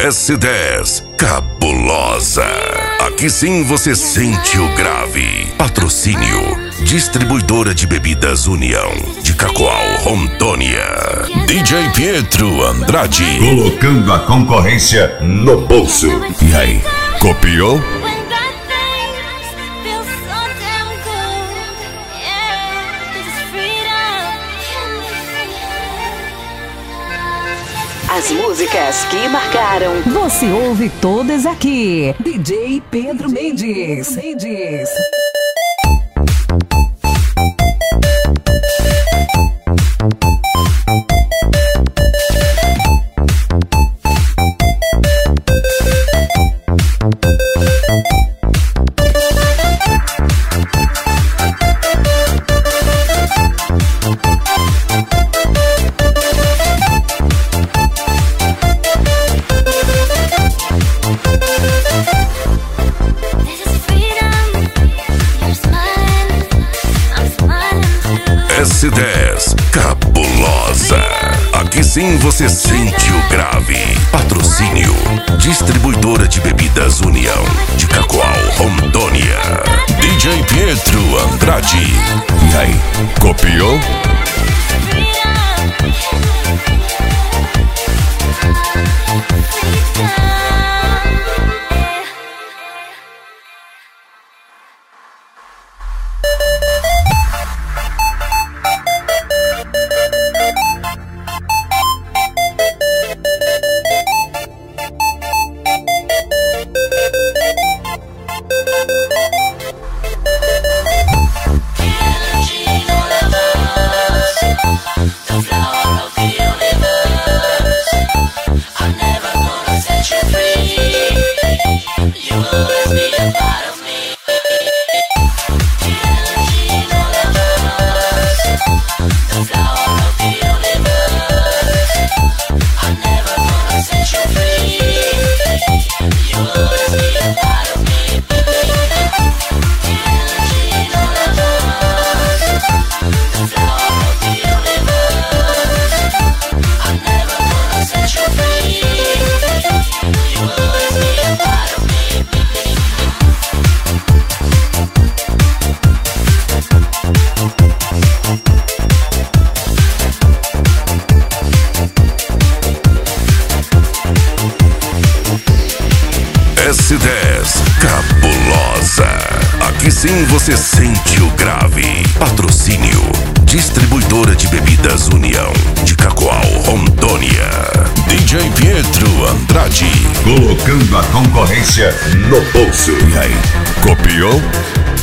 S10 Cabulosa. Aqui sim você sente o grave. Patrocínio Distribuidora de Bebidas União de Cacoal, Rondônia. DJ Pietro Andrade. Colocando a concorrência no bolso. E aí, copiou? As músicas que marcaram. Você ouve todas aqui. DJ Pedro Mendes. S10 Cabulosa. Aqui sim você sente o grave. Patrocínio Distribuidora de Bebidas União de Cacoal, Rondônia. DJ Pietro Andrade. E aí, copiou? S10 Cabulosa. Aqui sim você sente o grave. Patrocínio Distribuidora de Bebidas União de Cacoal, Rondônia. DJ Pietro Andrade. Colocando a concorrência no bolso. E aí, copiou?